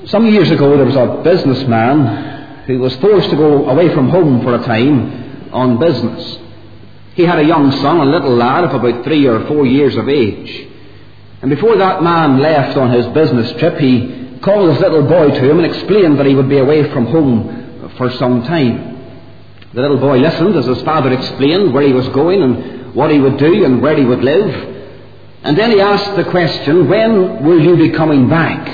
Some years ago there was a businessman who was forced to go away from home for a time on business. He had a young son, a little lad of about 3 or 4 years of age. And before that man left on his business trip, he called his little boy to him and explained that he would be away from home for some time. The little boy listened as his father explained where he was going and what he would do and where he would live. And then he asked the question, "When will you be coming back?"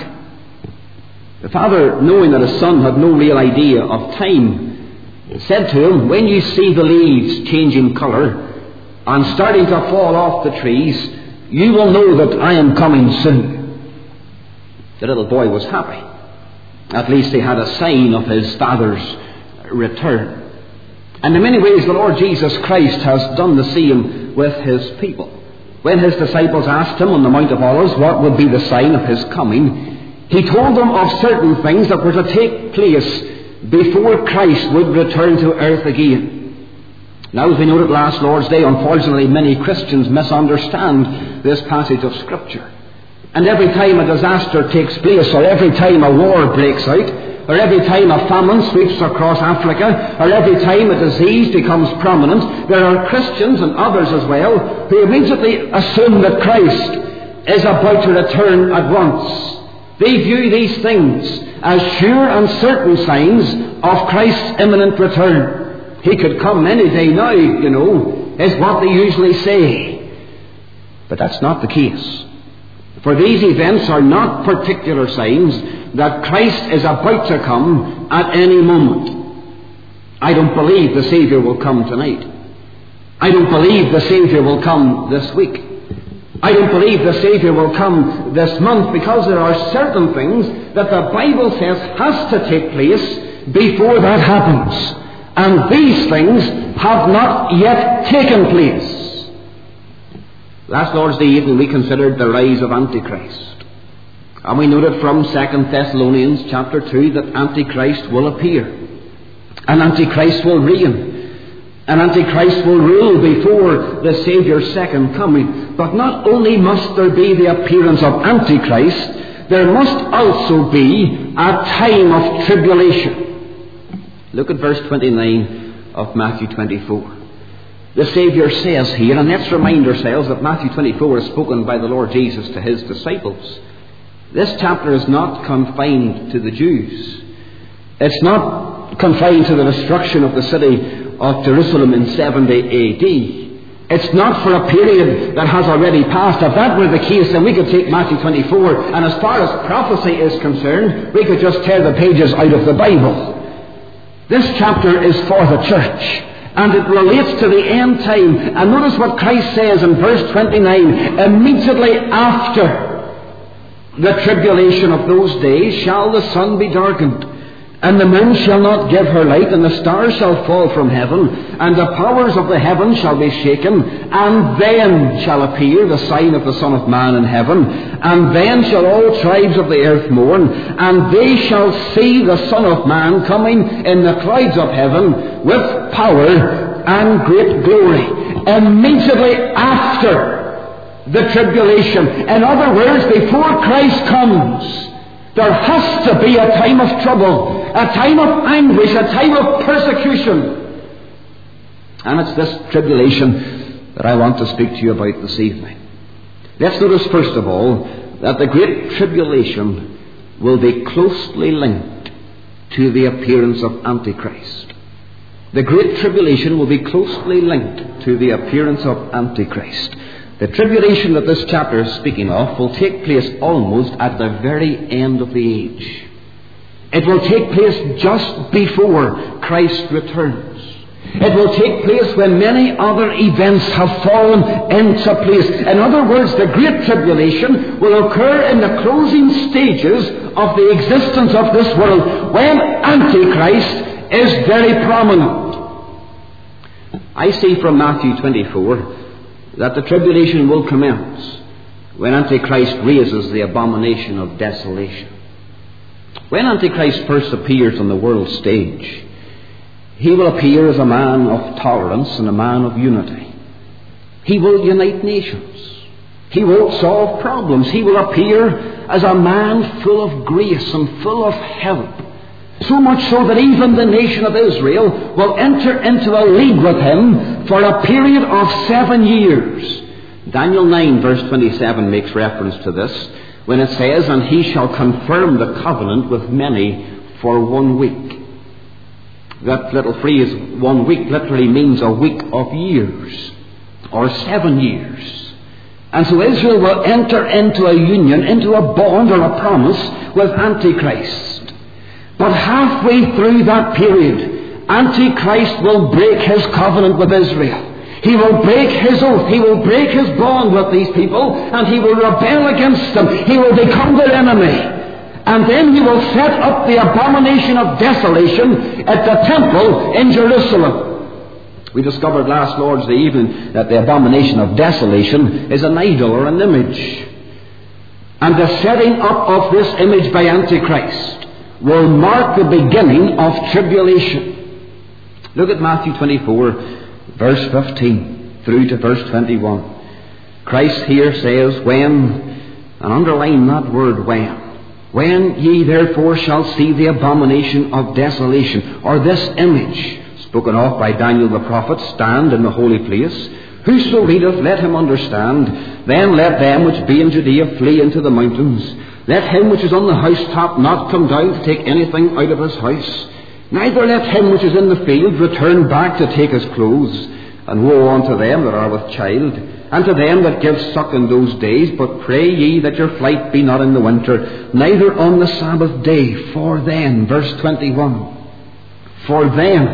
The father, knowing that his son had no real idea of time, said to him, "When you see the leaves changing colour and starting to fall off the trees, you will know that I am coming soon." The little boy was happy. At least he had a sign of his father's return. And in many ways the Lord Jesus Christ has done the same with his people. When his disciples asked him on the Mount of Olives what would be the sign of his coming, he told them of certain things that were to take place before Christ would return to earth again. Now, as we noted last Lord's Day, unfortunately many Christians misunderstand this passage of Scripture. And every time a disaster takes place, or every time a war breaks out, or every time a famine sweeps across Africa, or every time a disease becomes prominent, there are Christians and others as well who immediately assume that Christ is about to return at once. They view these things as sure and certain signs of Christ's imminent return. He could come any day now, is what they usually say. But that's not the case. For these events are not particular signs that Christ is about to come at any moment. I don't believe the Saviour will come tonight. I don't believe the Saviour will come this week. I don't believe the Saviour will come this month, because there are certain things that the Bible says has to take place before that happens. And these things have not yet taken place. Last Lord's Day evening we considered the rise of Antichrist. And we noted from 2 Thessalonians chapter 2 that Antichrist will appear. And Antichrist will reign. And Antichrist will rule before the Saviour's second coming. But not only must there be the appearance of Antichrist, there must also be a time of tribulation. Look at verse 29 of Matthew 24. The Saviour says here, and let's remind ourselves that Matthew 24 is spoken by the Lord Jesus to his disciples. This chapter is not confined to the Jews. It's not confined to the destruction of the city of Jerusalem in 70 AD. It's not for a period that has already passed. If that were the case, then we could take Matthew 24, and as far as prophecy is concerned, we could just tear the pages out of the Bible. This chapter is for the church, and it relates to the end time. And notice what Christ says in verse 29, "Immediately after the tribulation of those days shall the sun be darkened, and the moon shall not give her light, and the stars shall fall from heaven, and the powers of the heavens shall be shaken. And then shall appear the sign of the Son of Man in heaven. And then shall all tribes of the earth mourn, and they shall see the Son of Man coming in the clouds of heaven with power and great glory." Immediately after the tribulation. In other words, before Christ comes, there has to be a time of trouble, a time of anguish, a time of persecution. And it's this tribulation that I want to speak to you about this evening. Let's notice first of all that the great tribulation will be closely linked to the appearance of Antichrist. The great tribulation will be closely linked to the appearance of Antichrist. The tribulation that this chapter is speaking of will take place almost at the very end of the age. It will take place just before Christ returns. It will take place when many other events have fallen into place. In other words, the great tribulation will occur in the closing stages of the existence of this world, when Antichrist is very prominent. I see from Matthew 24 that the tribulation will commence when Antichrist raises the abomination of desolation. When Antichrist first appears on the world stage, he will appear as a man of tolerance and a man of unity. He will unite nations. He will solve problems. He will appear as a man full of grace and full of help. So much so that even the nation of Israel will enter into a league with him for a period of 7 years. Daniel 9 verse 27 makes reference to this when it says, "And he shall confirm the covenant with many for 1 week." That little phrase, 1 week, literally means a week of years, or 7 years. And so Israel will enter into a union, into a bond or a promise with Antichrist. But halfway through that period, Antichrist will break his covenant with Israel. He will break his oath. He will break his bond with these people, and he will rebel against them. He will become their enemy. And then he will set up the abomination of desolation at the temple in Jerusalem. We discovered last Lord's Day evening that the abomination of desolation is an idol or an image. And the setting up of this image by Antichrist will mark the beginning of tribulation. Look at Matthew 24, verse 15 through to verse 21. Christ here says, "When," and underline that word, when ye therefore shall see the abomination of desolation," or this image, spoken of by Daniel the prophet, "stand in the holy place, whoso readeth, let him understand. Then let them which be in Judea flee into the mountains. Let him which is on the housetop not come down to take anything out of his house. Neither let him which is in the field return back to take his clothes. And woe unto them that are with child, and to them that give suck in those days. But pray ye that your flight be not in the winter, neither on the Sabbath day. For then," verse 21, "for then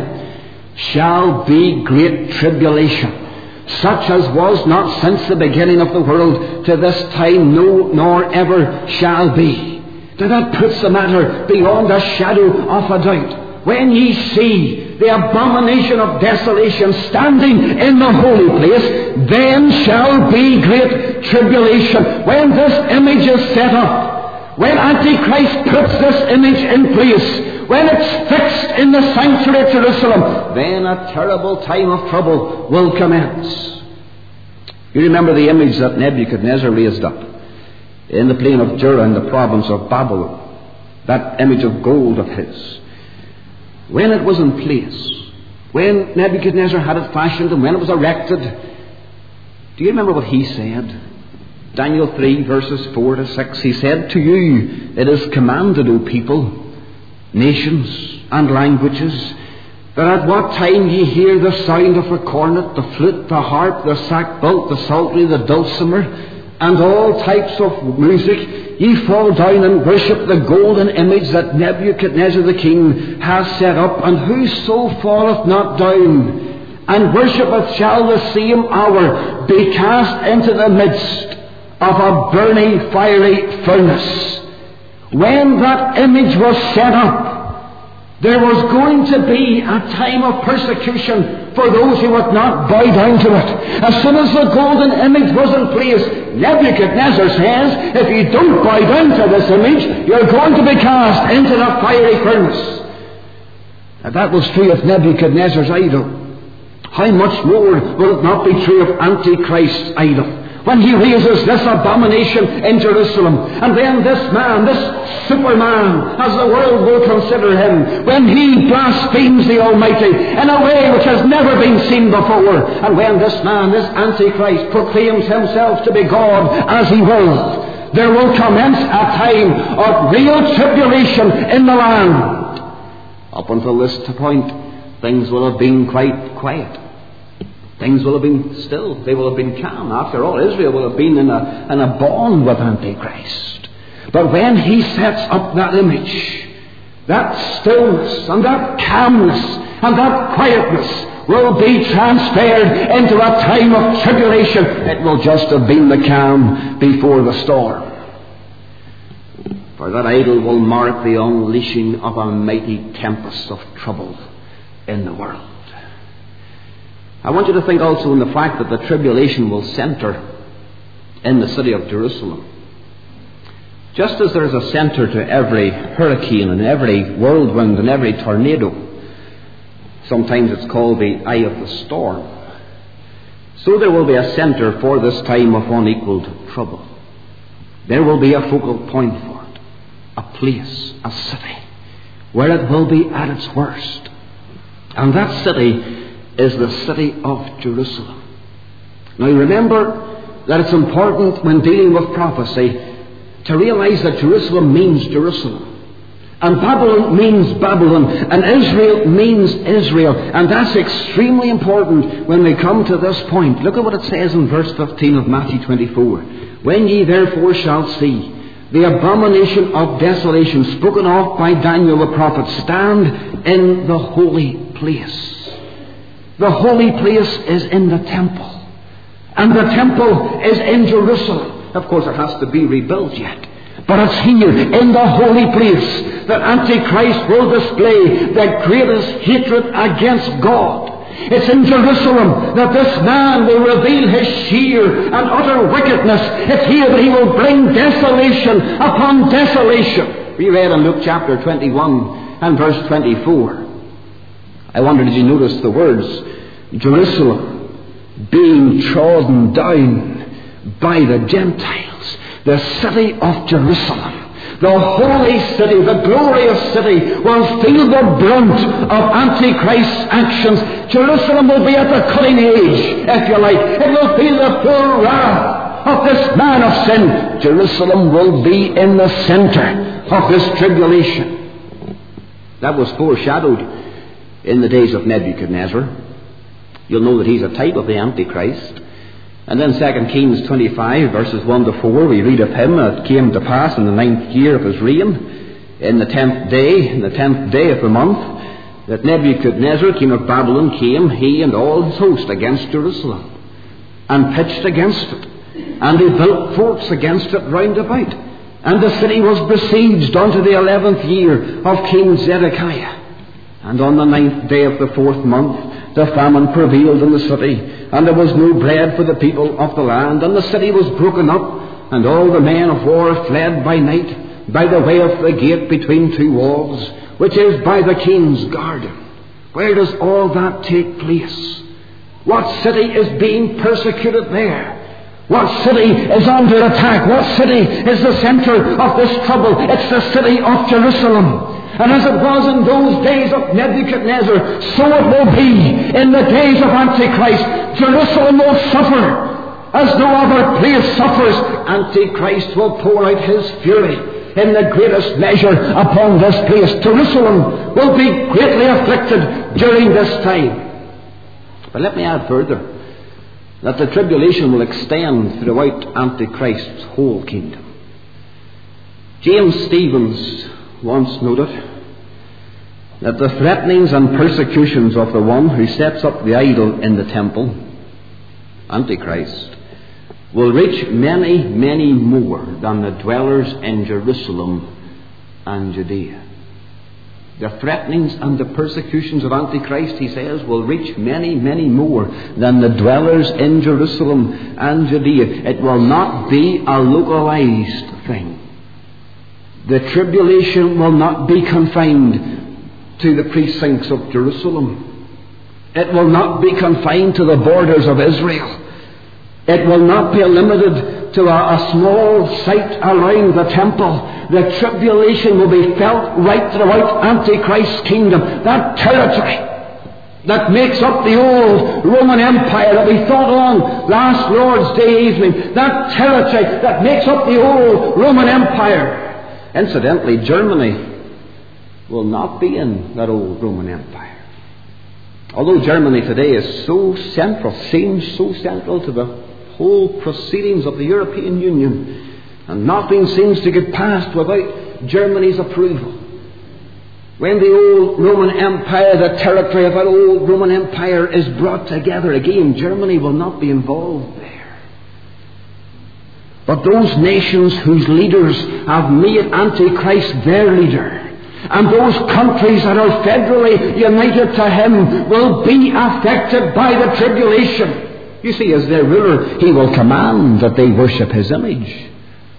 shall be great tribulation, such as was not since the beginning of the world to this time, no, nor ever shall be." Now that puts the matter beyond a shadow of a doubt. "When ye see the abomination of desolation standing in the holy place, then shall be great tribulation." When this image is set up, when Antichrist puts this image in place, when it's fixed in the sanctuary of Jerusalem, then a terrible time of trouble will commence. You remember the image that Nebuchadnezzar raised up in the plain of Dura in the province of Babylon, that image of gold of his. When it was in place, when Nebuchadnezzar had it fashioned and when it was erected, do you remember what he said? Daniel 3 verses 4 to 6, he said, "To you it is commanded, O people, nations and languages, that at what time ye hear the sound of the cornet, the flute, the harp, the sackbut, the psaltery, the dulcimer, and all types of music, ye fall down and worship the golden image that Nebuchadnezzar the king has set up, and whoso falleth not down and worshippeth shall the same hour be cast into the midst of a burning fiery furnace." When that image was set up, there was going to be a time of persecution for those who would not bow down to it. As soon as the golden image was in place, Nebuchadnezzar says, if you don't bow down to this image, you're going to be cast into the fiery furnace. And that was true of Nebuchadnezzar's idol. How much more will it not be true of Antichrist's idol? When he raises this abomination in Jerusalem, and then this man, this Superman, as the world will consider him, when he blasphemes the Almighty in a way which has never been seen before, and when this man, this Antichrist, proclaims himself to be God as he will, there will commence a time of real tribulation in the land. Up until this point, things will have been quite quiet. Things will have been still. They will have been calm. After all, Israel will have been in a bond with Antichrist. But when he sets up that image, that stillness and that calmness and that quietness will be transferred into a time of tribulation. It will just have been the calm before the storm. For that idol will mark the unleashing of a mighty tempest of trouble in the world. I want you to think also in the fact that the tribulation will center in the city of Jerusalem. Just as there is a center to every hurricane and every whirlwind and every tornado, sometimes it's called the eye of the storm, so there will be a center for this time of unequaled trouble. there will be a focal point for it, a place, a city, where it will be at its worst. And that city is the city of Jerusalem. Now remember that it's important when dealing with prophecy to realize that Jerusalem means Jerusalem. And Babylon means Babylon. And Israel means Israel. And that's extremely important when we come to this point. Look at what it says in verse 15 of Matthew 24. When ye therefore shall see the abomination of desolation spoken of by Daniel the prophet stand in the holy place. The holy place is in the temple. And the temple is in Jerusalem. Of course, it has to be rebuilt yet. But it's here, in the holy place, that Antichrist will display the greatest hatred against God. It's in Jerusalem that this man will reveal his sheer and utter wickedness. It's here that he will bring desolation upon desolation. We read in Luke chapter 21 and verse 24. I wonder, did you notice the words, Jerusalem being trodden down by the Gentiles, the city of Jerusalem, the holy city, the glorious city, will feel the brunt of Antichrist's actions. Jerusalem will be at the cutting edge, if you like. It will feel the full wrath of this man of sin. Jerusalem will be in the center of this tribulation. That was foreshadowed in the days of Nebuchadnezzar. You'll know that he's a type of the Antichrist. And then 2 Kings 25, verses 1 to 4, we read of him. It came to pass in the 9th year of his reign, in the 10th day of the month, that Nebuchadnezzar, king of Babylon, came, he and all his host, against Jerusalem, and pitched against it. And he built forts against it round about. And the city was besieged unto the 11th year of King Zedekiah. And on the 9th day of the 4th month, the famine prevailed in the city, and there was no bread for the people of the land, and the city was broken up, and all the men of war fled by night by the way of the gate between two walls, which is by the king's garden. Where does all that take place? What city is being persecuted there? What city is under attack? What city is the center of this trouble? It's the city of Jerusalem. And as it was in those days of Nebuchadnezzar, so it will be in the days of Antichrist. Jerusalem will suffer as no other place suffers. Antichrist will pour out his fury in the greatest measure upon this place. Jerusalem will be greatly afflicted during this time. But let me add further that the tribulation will extend throughout Antichrist's whole kingdom. James Stevens once noted that the threatenings and persecutions of the one who sets up the idol in the temple, Antichrist, will reach many, many more than the dwellers in Jerusalem and Judea. The threatenings and the persecutions of Antichrist, he says, will reach many, many more than the dwellers in Jerusalem and Judea. It will not be a localized thing. The tribulation will not be confined to the precincts of Jerusalem. It will not be confined to the borders of Israel. It will not be limited to a small site around the temple. The tribulation will be felt right throughout Antichrist's kingdom. That territory that makes up the old Roman Empire that we thought on last Lord's Day evening. That territory that makes up the old Roman Empire. Incidentally, Germany will not be in that old Roman Empire. Although Germany today is so central, seems so central to the whole proceedings of the European Union, and nothing seems to get passed without Germany's approval. When the old Roman Empire, the territory of that old Roman Empire is brought together again, Germany will not be involved there. But those nations whose leaders have made Antichrist their leader, and those countries that are federally united to him, will be affected by the tribulation. You see, as their ruler, he will command that they worship his image.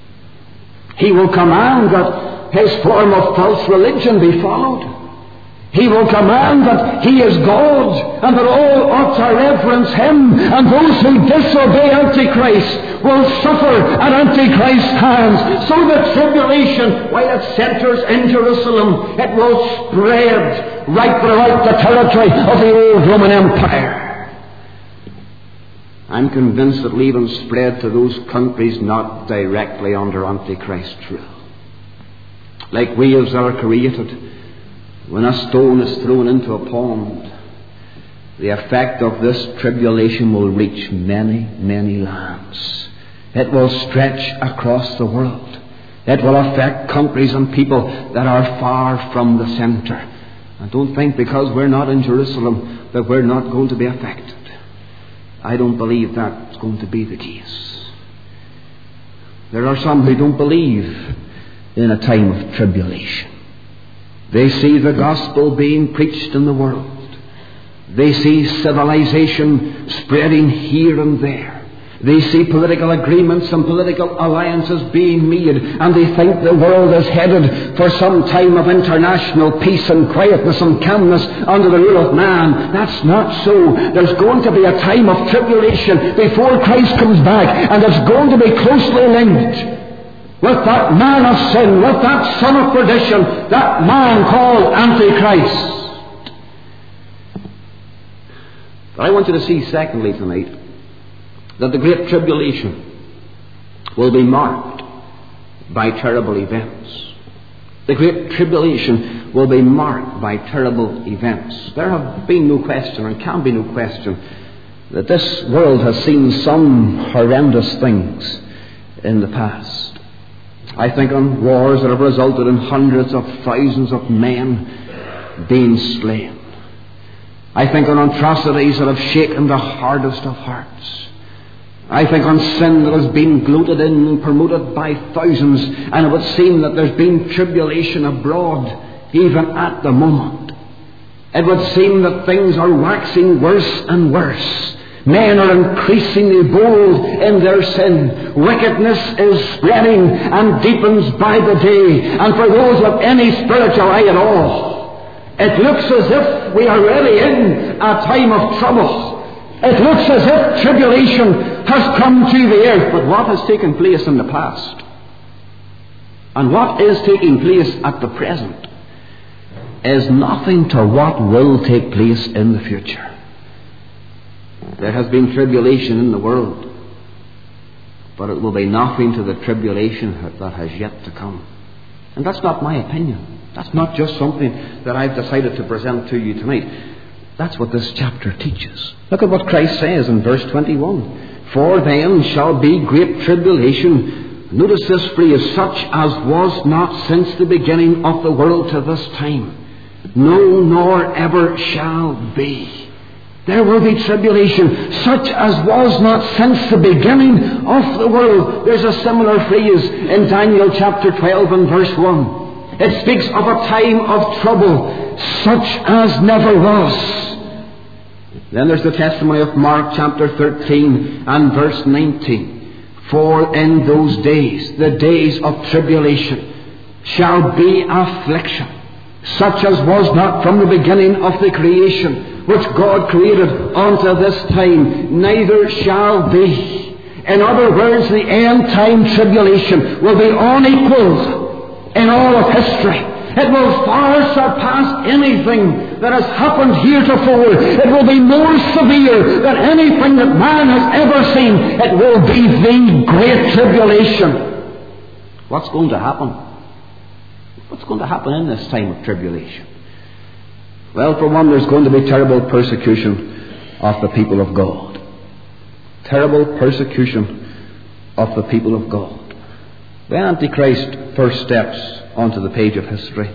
He will command that his form of false religion be followed. He will command that He is God and that all ought to reverence Him, and those who disobey Antichrist will suffer at Antichrist's hands. So the tribulation, while it centres in Jerusalem, it will spread right throughout the territory of the old Roman Empire. I'm convinced it will even spread to those countries not directly under Antichrist's rule. Like waves that are created when a stone is thrown into a pond, the effect of this tribulation will reach many, many lands. It will stretch across the world. It will affect countries and people that are far from the centre. And don't think because we're not in Jerusalem that we're not going to be affected. I don't believe that's going to be the case. There are some who don't believe in a time of tribulation. They see the gospel being preached in the world. They see civilization spreading here and there. They see political agreements and political alliances being made, and they think the world is headed for some time of international peace and quietness and calmness under the rule of man. That's not so. There's going to be a time of tribulation before Christ comes back, and it's going to be closely linked with that man of sin, with that son of perdition, that man called Antichrist. But I want you to see, secondly, tonight, that the great tribulation will be marked by terrible events. The great tribulation will be marked by terrible events. There have been no question, and can be no question, that this world has seen some horrendous things in the past. I think on wars that have resulted in hundreds of thousands of men being slain. I think on atrocities that have shaken the hardest of hearts. I think on sin that has been gloated in and promoted by thousands, and it would seem that there's been tribulation abroad even at the moment. It would seem that things are waxing worse and worse. Men are increasingly bold in their sin. Wickedness is spreading and deepens by the day. And for those with any spiritual eye at all, it looks as if we are really in a time of trouble. It looks as if tribulation has come to the earth. But what has taken place in the past? And what is taking place at the present is nothing to what will take place in the future. There has been tribulation in the world, but it will be nothing to the tribulation that has yet to come. And that's not my opinion. That's not just something that I've decided to present to you tonight. That's what this chapter teaches. Look at what Christ says in verse 21. For then shall be great tribulation. Notice this phrase, such as was not since the beginning of the world to this time. No, nor ever shall be. There will be tribulation, such as was not since the beginning of the world. There's a similar phrase in Daniel chapter 12 and verse 1. It speaks of a time of trouble, such as never was. Then there's the testimony of Mark chapter 13 and verse 19. For in those days, the days of tribulation, shall be affliction, such as was not from the beginning of the creation, which God created unto this time, neither shall be. In other words, the end time tribulation will be unequaled in all of history. It will far surpass anything that has happened heretofore. It will be more severe than anything that man has ever seen. It will be the great tribulation. What's going to happen? What's going to happen in this time of tribulation? Well, for one, there's going to be terrible persecution of the people of God. Terrible persecution of the people of God. The Antichrist first steps onto the page of history.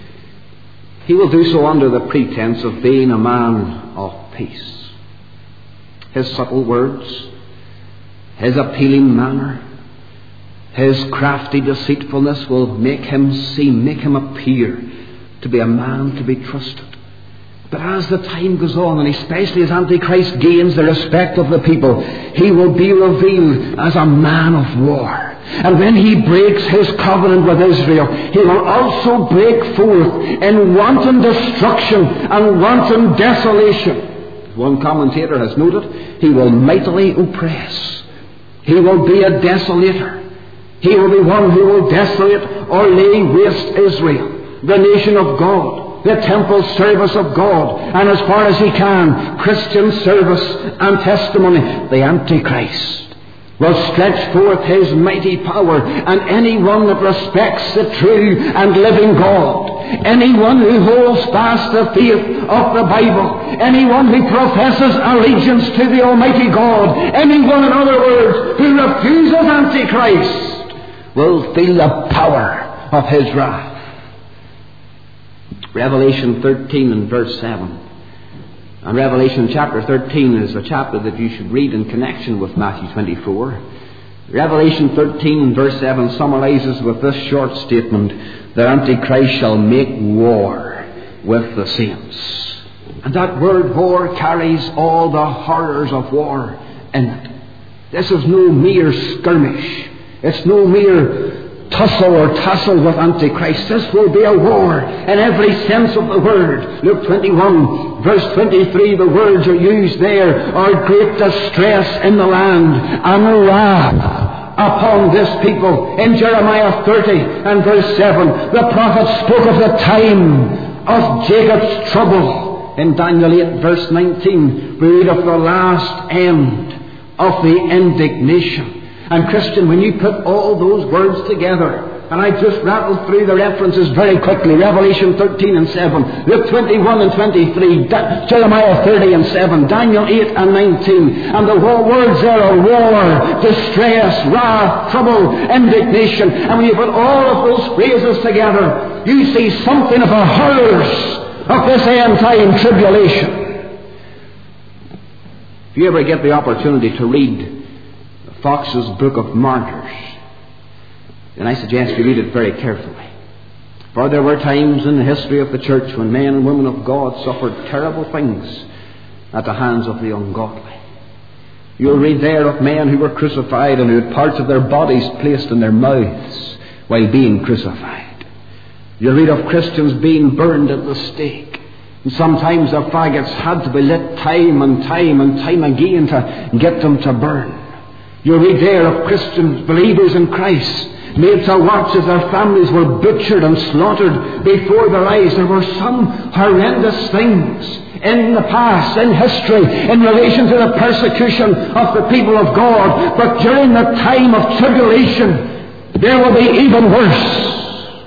He will do so under the pretense of being a man of peace. His subtle words, his appealing manner, his crafty deceitfulness will make him appear to be a man to be trusted. But as the time goes on, and especially as Antichrist gains the respect of the people, he will be revealed as a man of war. And when he breaks his covenant with Israel, he will also break forth in wanton destruction and wanton desolation. One commentator has noted, he will mightily oppress. He will be a desolator. He will be one who will desolate or lay waste Israel, the nation of God, the temple service of God, and as far as he can, Christian service and testimony. The Antichrist will stretch forth his mighty power, and anyone that respects the true and living God, anyone who holds fast the faith of the Bible, anyone who professes allegiance to the Almighty God, anyone, in other words, who refuses Antichrist, will feel the power of his wrath. Revelation 13 and verse 7. And Revelation chapter 13 is a chapter that you should read in connection with Matthew 24. Revelation 13 and verse 7 summarizes with this short statement that Antichrist shall make war with the saints. And that word war carries all the horrors of war in it. This is no mere skirmish. It's no mere tussle or tussle with Antichrist. This will be a war in every sense of the word. Luke 21, verse 23, the words are used there, are great distress in the land and wrath upon this people. In Jeremiah 30 and verse 7, the prophet spoke of the time of Jacob's trouble. In Daniel 8, verse 19, we read of the last end of the indignation. And Christian, when you put all those words together, and I just rattled through the references very quickly, Revelation 13 and 7, Luke 21 and 23, Jeremiah 30 and 7, Daniel 8 and 19, and the words there are war, distress, wrath, trouble, indignation. And when you put all of those phrases together, you see something of the horrors of this end time tribulation. If you ever get the opportunity to read Fox's Book of Martyrs, and I suggest you read it very carefully. For there were times in the history of the church when men and women of God suffered terrible things at the hands of the ungodly. You'll read there of men who were crucified and who had parts of their bodies placed in their mouths while being crucified. You'll read of Christians being burned at the stake. And sometimes the faggots had to be lit time and time again to get them to burn. You read there of Christians, believers in Christ, made to watch as their families were butchered and slaughtered before their eyes. There were some horrendous things in the past, in history, in relation to the persecution of the people of God. But during the time of tribulation, there will be even worse.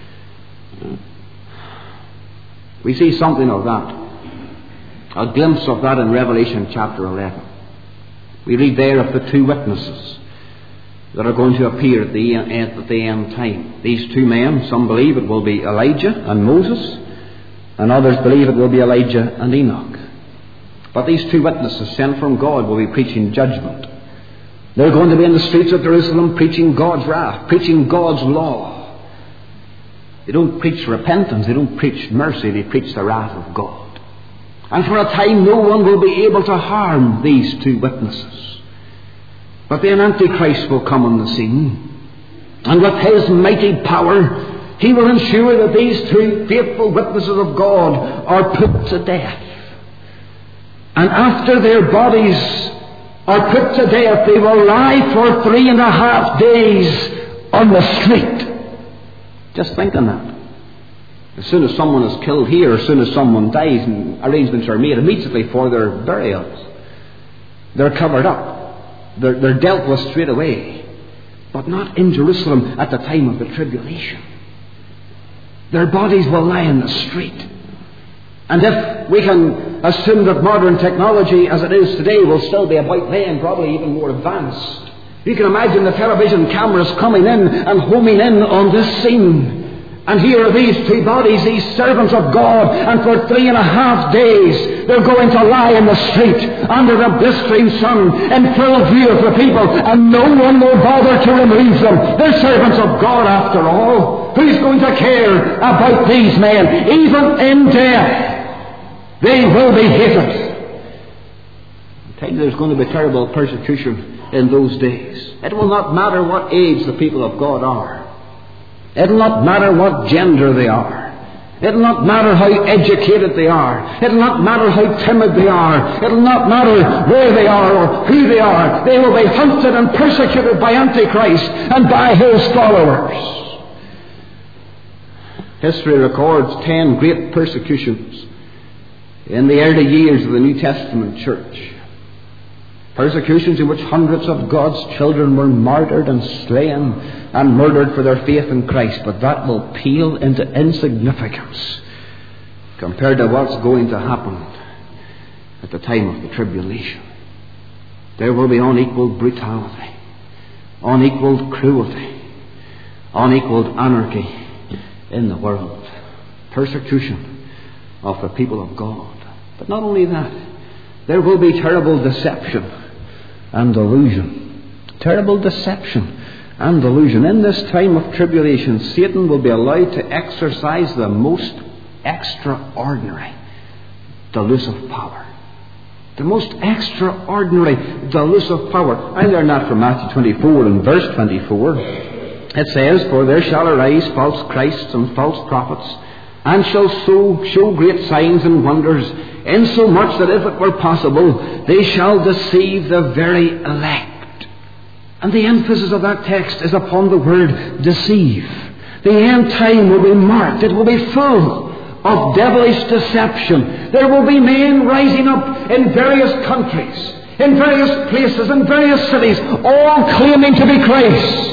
We see something of that, a glimpse of that in Revelation chapter 11. We read there of the two witnesses that are going to appear at the end time. These two men, some believe it will be Elijah and Moses, and others believe it will be Elijah and Enoch. But these two witnesses sent from God will be preaching judgment. They're going to be in the streets of Jerusalem preaching God's wrath, preaching God's law. They don't preach repentance, they don't preach mercy, they preach the wrath of God. And for a time no one will be able to harm these two witnesses. But then Antichrist will come on the scene, and with his mighty power he will ensure that these two faithful witnesses of God are put to death. And after their bodies are put to death, they will lie for 3.5 days on the street. Just think on that. As soon as someone is killed here, as soon as someone dies, and arrangements are made immediately for their burials, they're covered up. They're dealt with straight away. But not in Jerusalem at the time of the tribulation. Their bodies will lie in the street. And if we can assume that modern technology as it is today will still be about then, probably even more advanced, you can imagine the television cameras coming in and homing in on this scene. And here are these two bodies, these servants of God, and for 3.5 days they're going to lie in the street under the blistering sun in full view of the people, and no one will bother to remove them. They're servants of God after all. Who's going to care about these men? Even in death, they will be hated. I tell you, there's going to be terrible persecution in those days. It will not matter what age the people of God are. It will not matter what gender they are. It will not matter how educated they are. It will not matter how timid they are. It will not matter where they are or who they are. They will be hunted and persecuted by Antichrist and by his followers. History records 10 great persecutions in the early years of the New Testament church. Persecutions in which hundreds of God's children were martyred and slain and murdered for their faith in Christ. But that will pale into insignificance compared to what's going to happen at the time of the tribulation. There will be unequaled brutality, unequaled cruelty, unequaled anarchy in the world. Persecution of the people of God. But not only that, there will be terrible deception and delusion. Terrible deception and delusion. In this time of tribulation, Satan will be allowed to exercise the most extraordinary delusive power. The most extraordinary delusive power. I learned that from Matthew 24 and verse 24. It says, "For there shall arise false Christs and false prophets, and shall show great signs and wonders, insomuch that if it were possible, they shall deceive the very elect." And the emphasis of that text is upon the word deceive. The end time will be marked. It will be full of devilish deception. There will be men rising up in various countries, in various places, in various cities, all claiming to be Christ.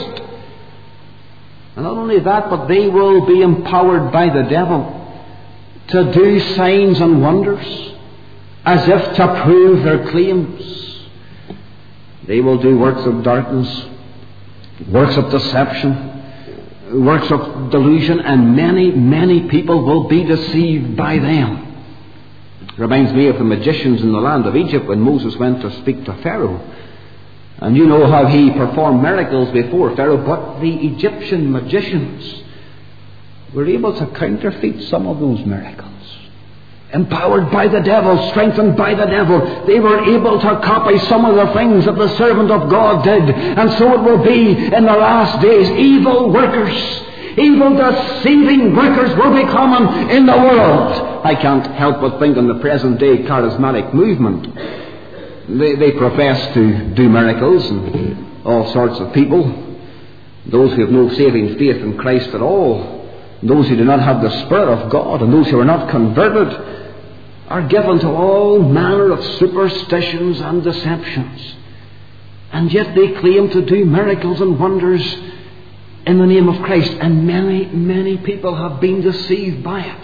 And not only that, but they will be empowered by the devil to do signs and wonders as if to prove their claims. They will do works of darkness, works of deception, works of delusion, and many, many people will be deceived by them. It reminds me of the magicians in the land of Egypt when Moses went to speak to Pharaoh. And you know how he performed miracles before Pharaoh, but the Egyptian magicians were able to counterfeit some of those miracles. Empowered by the devil, strengthened by the devil, they were able to copy some of the things that the servant of God did. And so it will be in the last days. Evil workers, evil deceiving workers will be common in the world. I can't help but think on the present day charismatic movement. They profess to do miracles and all sorts of people. Those who have no saving faith in Christ at all, those who do not have the Spirit of God, and those who are not converted, are given to all manner of superstitions and deceptions. And yet they claim to do miracles and wonders in the name of Christ. And many, many people have been deceived by it.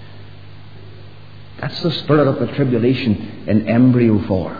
That's the spirit of the tribulation in embryo form.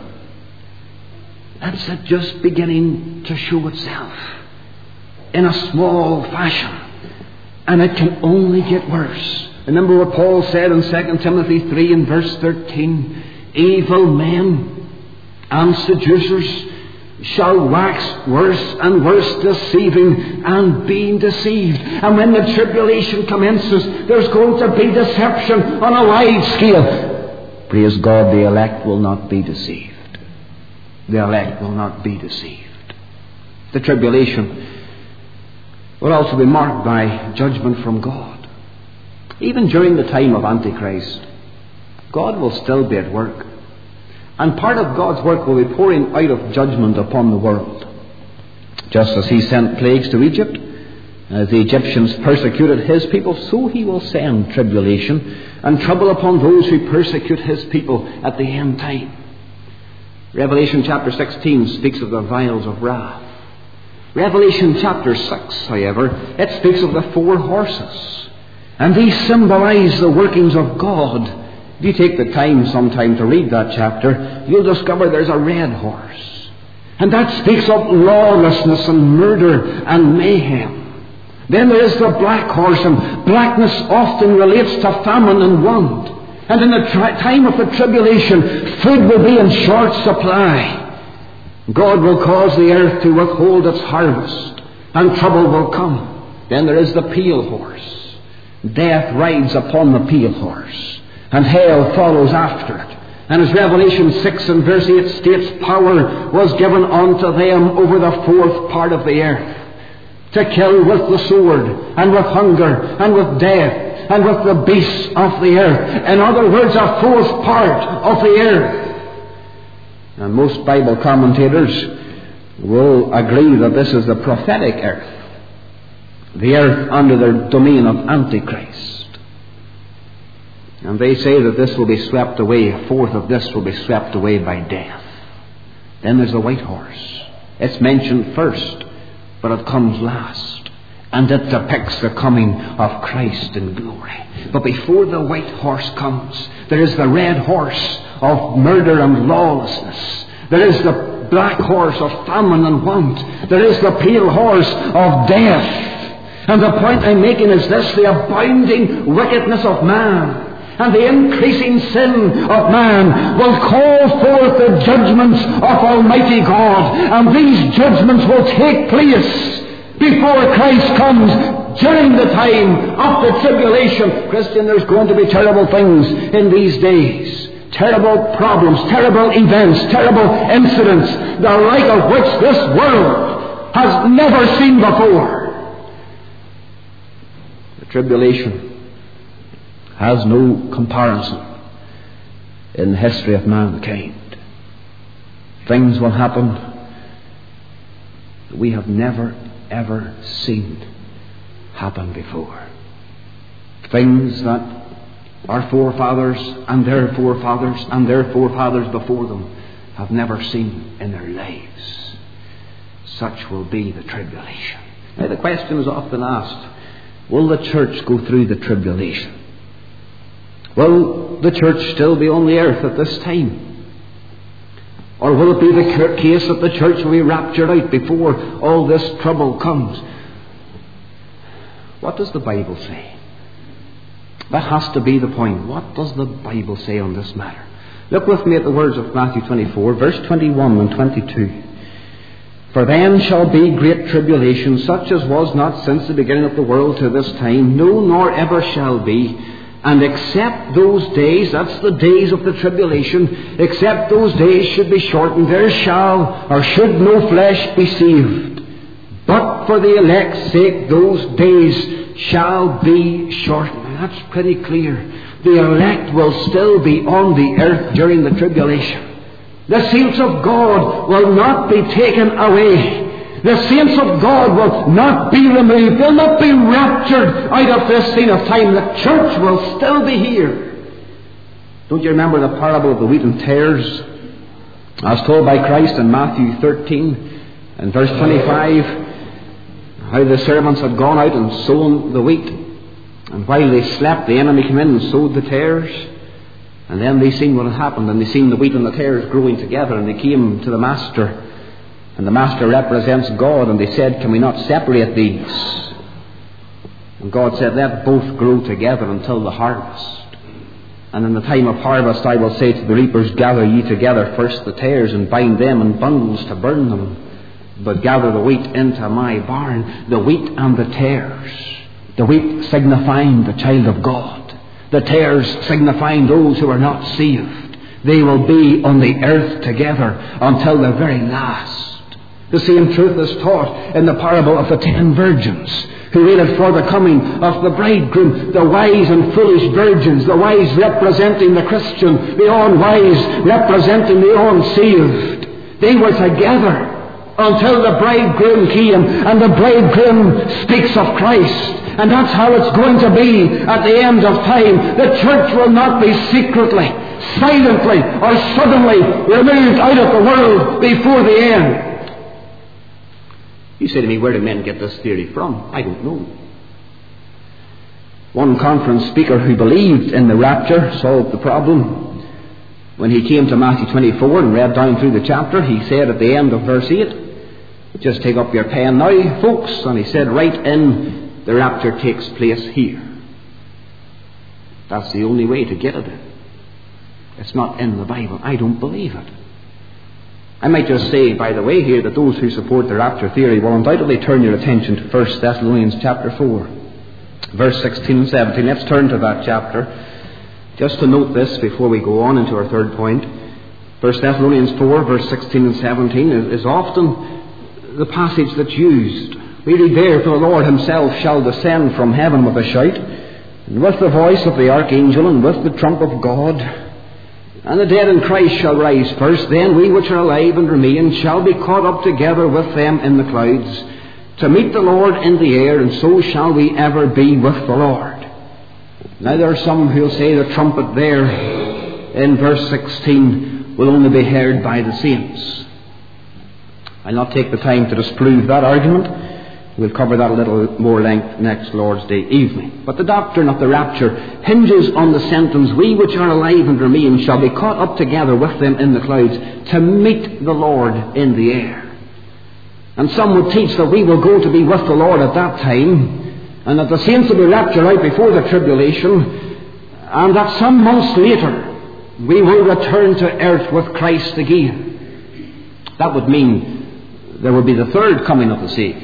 That's it just beginning to show itself in a small fashion. And it can only get worse. Remember what Paul said in 2 Timothy 3 and verse 13. Evil men and seducers shall wax worse and worse, deceiving and being deceived. And when the tribulation commences, there's going to be deception on a wide scale. Praise God, the elect will not be deceived. The elect will not be deceived. The tribulation will also be marked by judgment from God. Even during the time of Antichrist, God will still be at work. And part of God's work will be pouring out of judgment upon the world. Just as He sent plagues to Egypt, as the Egyptians persecuted His people, so He will send tribulation and trouble upon those who persecute His people at the end time. Revelation chapter 16 speaks of the vials of wrath. Revelation chapter 6, however, it speaks of the 4 horses. And these symbolize the workings of God. If you take the time sometime to read that chapter, you'll discover there's a red horse. And that speaks of lawlessness and murder and mayhem. Then there is the black horse, and blackness often relates to famine and want. And in the time of the tribulation, food will be in short supply. God will cause the earth to withhold its harvest, and trouble will come. Then there is the pale horse. Death rides upon the pale horse, and hell follows after it. And as Revelation 6 and verse 8 states, power was given unto them over the fourth part of the earth, to kill with the sword, and with hunger, and with death, and with the beasts of the earth. In other words, a fourth part of the earth. And most Bible commentators will agree that this is the prophetic earth, the earth under the domain of Antichrist. And they say that this will be swept away, a fourth of this will be swept away by death. Then there's the white horse. It's mentioned first, but it comes last. And it depicts the coming of Christ in glory. But before the white horse comes, there is the red horse of murder and lawlessness. There is the black horse of famine and want. There is the pale horse of death. And the point I'm making is this: the abounding wickedness of man and the increasing sin of man will call forth the judgments of Almighty God. And these judgments will take place before Christ comes during the time of the tribulation. Christian, there's going to be terrible things in these days. Terrible problems, terrible events, terrible incidents, the like of which this world has never seen before. The tribulation has no comparison in the history of mankind. Things will happen that we have never, ever seen happen before. Things that our forefathers and their forefathers and their forefathers before them have never seen in their lives. Such will be the tribulation. Now the question is often asked, will the church go through the tribulation? Will the church still be on the earth at this time? Or will it be the case that the church will be raptured out before all this trouble comes? What does the Bible say? That has to be the point. What does the Bible say on this matter? Look with me at the words of Matthew 24, verse 21 and 22. For then shall be great tribulation, such as was not since the beginning of the world to this time, no, nor ever shall be. And except those days, that's the days of the tribulation, except those days should be shortened, there shall or should no flesh be saved. But for the elect's sake, those days shall be shortened. Now, that's pretty clear. The elect will still be on the earth during the tribulation. The saints of God will not be taken away. The saints of God will not be removed. They'll not be raptured out of this scene of time. The church will still be here. Don't you remember the parable of the wheat and tares, as told by Christ in Matthew 13 and verse 25? How the servants had gone out and sown the wheat, and while they slept, the enemy came in and sowed the tares. And then they seen what had happened, and they seen the wheat and the tares growing together, and they came to the master. And the master represents God, and they said, can we not separate these? And God said, let both grow together until the harvest. And in the time of harvest I will say to the reapers, gather ye together first the tares, and bind them in bundles to burn them, but gather the wheat into my barn. The wheat and the tares. The wheat signifying the child of God. The tares signifying those who are not saved. They will be on the earth together until the very last. The same truth is taught in the parable of the 10 virgins who waited for the coming of the bridegroom. The wise and foolish virgins, the wise representing the Christian, the unwise representing the unsaved. They were together until the bridegroom came, and the bridegroom speaks of Christ. And that's how it's going to be at the end of time. The church will not be secretly, silently, or suddenly removed out of the world before the end. You say to me, where do men get this theory from? I don't know. One conference speaker who believed in the rapture solved the problem. When he came to Matthew 24 and read down through the chapter, he said at the end of verse 8, just take up your pen now, folks, and he said, write in, the rapture takes place here. That's the only way to get it in. It's not in the Bible. I don't believe it. I might just say, by the way here, that those who support the rapture theory will undoubtedly turn your attention to 1 Thessalonians chapter 4, verse 16 and 17. Let's turn to that chapter. Just to note this before we go on into our third point, 1 Thessalonians 4, verse 16 and 17 is often the passage that's used. We read there, "For the Lord himself shall descend from heaven with a shout, and with the voice of the archangel, and with the trump of God. And the dead in Christ shall rise first. Then we which are alive and remain shall be caught up together with them in the clouds, to meet the Lord in the air, and so shall we ever be with the Lord." Now there are some who will say the trumpet there in verse 16 will only be heard by the saints. I'll not take the time to disprove that argument. We'll cover that a little more length next Lord's Day evening. But the doctrine of the rapture hinges on the sentence, "We which are alive and remain shall be caught up together with them in the clouds, to meet the Lord in the air." And some would teach that we will go to be with the Lord at that time, and that the saints will be raptured out before the tribulation, and that some months later we will return to earth with Christ again. That would mean there would be the third coming of the Saviour.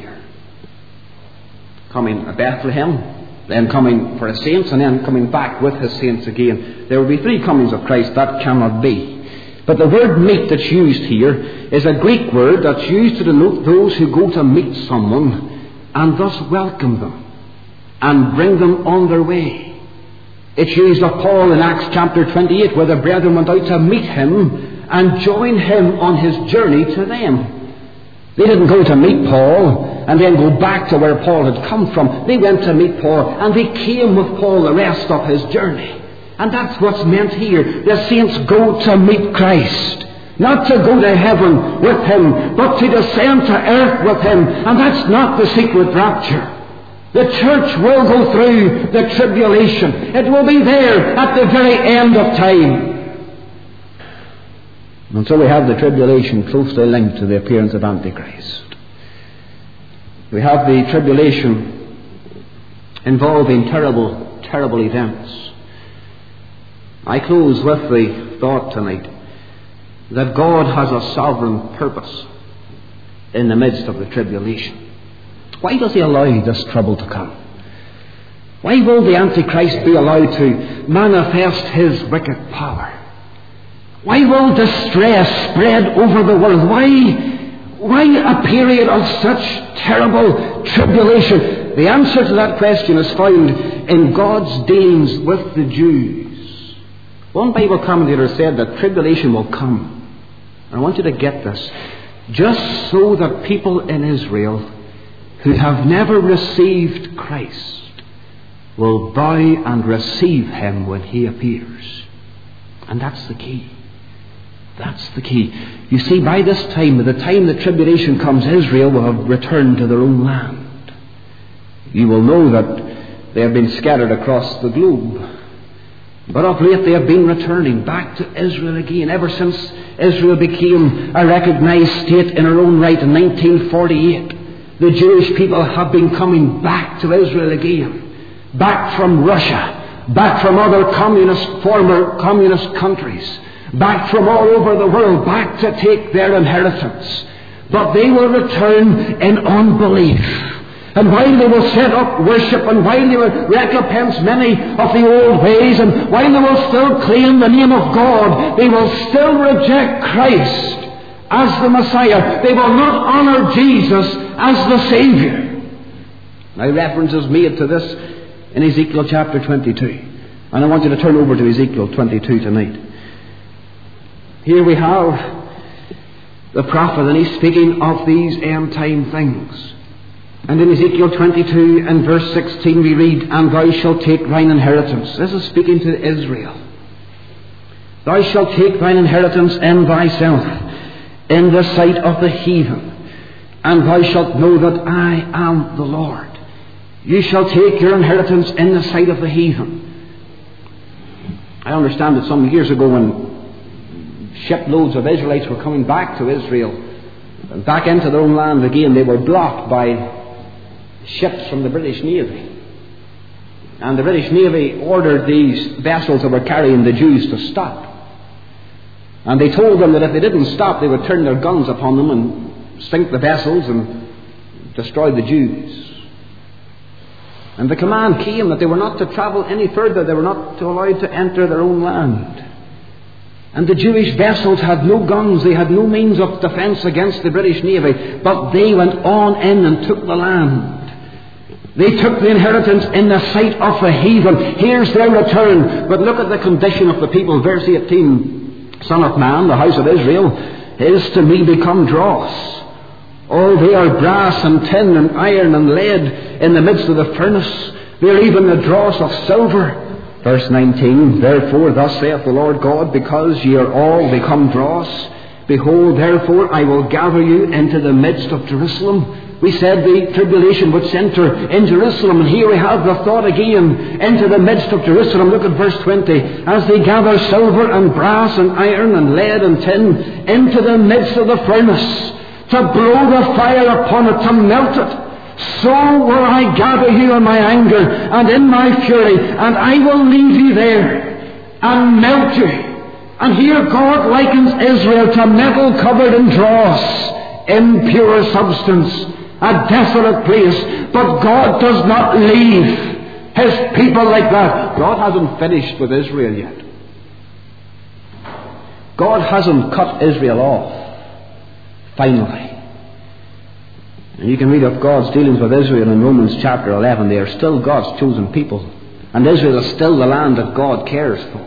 Coming at Bethlehem, then coming for his saints, and then coming back with his saints again. There will be three comings of Christ. That cannot be. But the word meet that's used here is a Greek word that's used to denote those who go to meet someone and thus welcome them and bring them on their way. It's used of Paul in Acts chapter 28, where the brethren went out to meet him and join him on his journey to them. They didn't go to meet Paul and then go back to where Paul had come from. They went to meet Paul, and they came with Paul the rest of his journey. And that's what's meant here. The saints go to meet Christ. Not to go to heaven with him, but to descend to earth with him. And that's not the secret rapture. The church will go through the tribulation. It will be there at the very end of time. And so we have the tribulation closely linked to the appearance of Antichrist. We have the tribulation involving terrible, terrible events. I close with the thought tonight that God has a sovereign purpose in the midst of the tribulation. Why does he allow this trouble to come? Why will the Antichrist be allowed to manifest his wicked power? Why will distress spread over the world? Why a period of such terrible tribulation? The answer to that question is found in God's dealings with the Jews. One Bible commentator said that tribulation will come. And I want you to get this. Just so that people in Israel who have never received Christ will bow and receive him when he appears. And that's the key. That's the key. You see, by this time, by the time the tribulation comes, Israel will have returned to their own land. You will know that they have been scattered across the globe. But of late they have been returning back to Israel again. Ever since Israel became a recognized state in her own right in 1948, the Jewish people have been coming back to Israel again. Back from Russia, back from other former communist countries, back from all over the world, back to take their inheritance. But they will return in unbelief. And while they will set up worship, and while they will recompense many of the old ways, and while they will still claim the name of God, they will still reject Christ as the Messiah. They will not honor Jesus as the Savior. Now reference is made to this in Ezekiel chapter 22. And I want you to turn over to Ezekiel 22 tonight. Here we have the prophet, and he's speaking of these end time things. And in Ezekiel 22 and verse 16 we read, "And thou shalt take thine inheritance." This is speaking to Israel. "Thou shalt take thine inheritance in thyself, in the sight of the heathen, and thou shalt know that I am the Lord." You shall take your inheritance in the sight of the heathen. I understand that some years ago, when shiploads of Israelites were coming back to Israel, back into their own land again, they were blocked by ships from the British Navy. And the British Navy ordered these vessels that were carrying the Jews to stop. And they told them that if they didn't stop, they would turn their guns upon them and sink the vessels and destroy the Jews. And the command came that they were not to travel any further. They were not allowed to enter their own land. And the Jewish vessels had no guns. They had no means of defence against the British Navy. But they went on in and took the land. They took the inheritance in the sight of the heathen. Here's their return. But look at the condition of the people. Verse 18. Son of man, the house of Israel is to me become dross. Oh, they are brass and tin and iron and lead in the midst of the furnace. They are even the dross of silver. Verse 19. Therefore, thus saith the Lord God, because ye are all become dross, behold, therefore I will gather you into the midst of Jerusalem. We said the tribulation would center in Jerusalem, and here we have the thought again, into the midst of Jerusalem. Look at verse 20. As they gather silver and brass and iron and lead and tin into the midst of the furnace, to blow the fire upon it, to melt it, so will I gather you in my anger and in my fury, and I will leave you there and melt you. And here God likens Israel to metal covered in dross, impure substance, a desolate place. But God does not leave His people like that. God hasn't finished with Israel yet. God hasn't cut Israel off finally. And you can read of God's dealings with Israel in Romans chapter 11. They are still God's chosen people. And Israel is still the land that God cares for.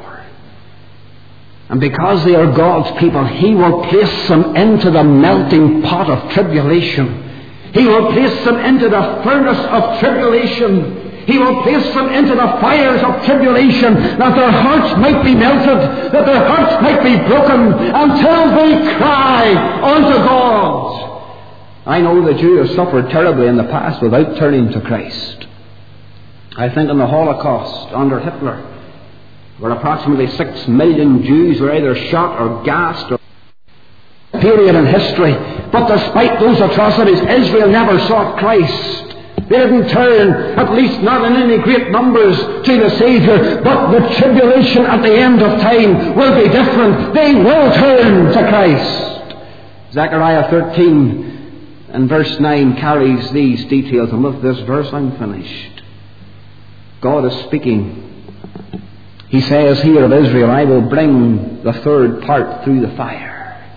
And because they are God's people, He will place them into the melting pot of tribulation. He will place them into the furnace of tribulation. He will place them into the fires of tribulation, that their hearts might be melted, that their hearts might be broken, until they cry unto God. I know the Jews suffered terribly in the past without turning to Christ. I think in the Holocaust under Hitler, where approximately 6 million Jews were either shot or gassed or period in history. But despite those atrocities, Israel never sought Christ. They didn't turn, at least not in any great numbers, to the Saviour. But the tribulation at the end of time will be different. They will turn to Christ. Zechariah 13 and verse 9 carries these details. And with this verse I'm finished. God is speaking. He says here of Israel, I will bring the third part through the fire,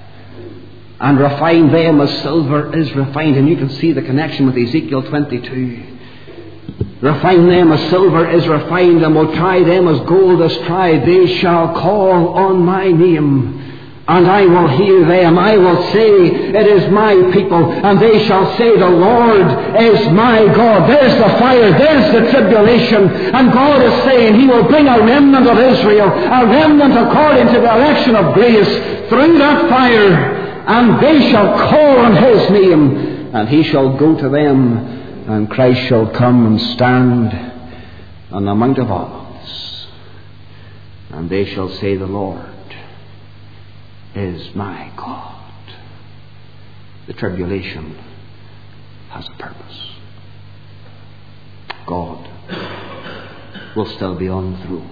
and refine them as silver is refined. And you can see the connection with Ezekiel 22. Refine them as silver is refined, and will try them as gold is tried. They shall call on my name, and I will hear them. I will say, it is my people, and they shall say, the Lord is my God. There's the fire, there's the tribulation, and God is saying He will bring a remnant of Israel, a remnant according to the election of grace, through that fire. And they shall call on His name, and He shall go to them, and Christ shall come and stand on the Mount of Olives. And they shall say, the Lord is my God. The tribulation has a purpose. God will still be on the throne.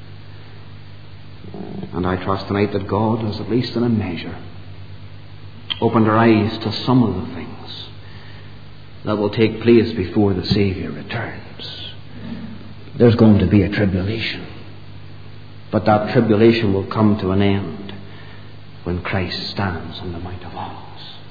And I trust tonight that God has, at least in a measure, opened our eyes to some of the things that will take place before the Saviour returns. There's going to be a tribulation, but that tribulation will come to an end when Christ stands on the Mount of Olives.